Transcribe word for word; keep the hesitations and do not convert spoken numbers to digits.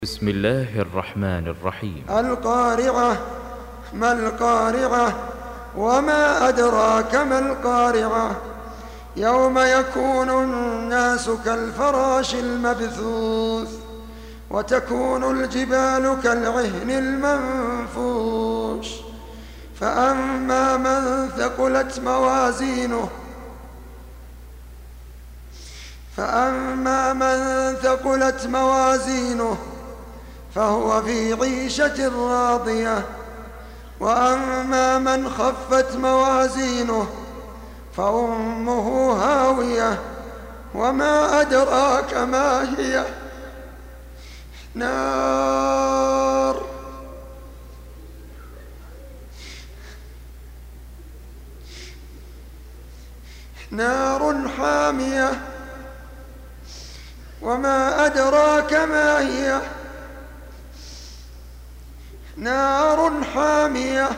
بسم الله الرحمن الرحيم. القارعة. ما القارعة؟ وما أدراك ما القارعة؟ يوم يكون الناس كالفراش المبثوث وتكون الجبال كالعهن المنفوش فأما من ثقلت موازينه فأما من ثقلت موازينه فهو في عيشة راضية وأما من خفت موازينه فأمه هاوية وما أدراك ما هي نار نار حامية وما أدراك ما هي نار حامية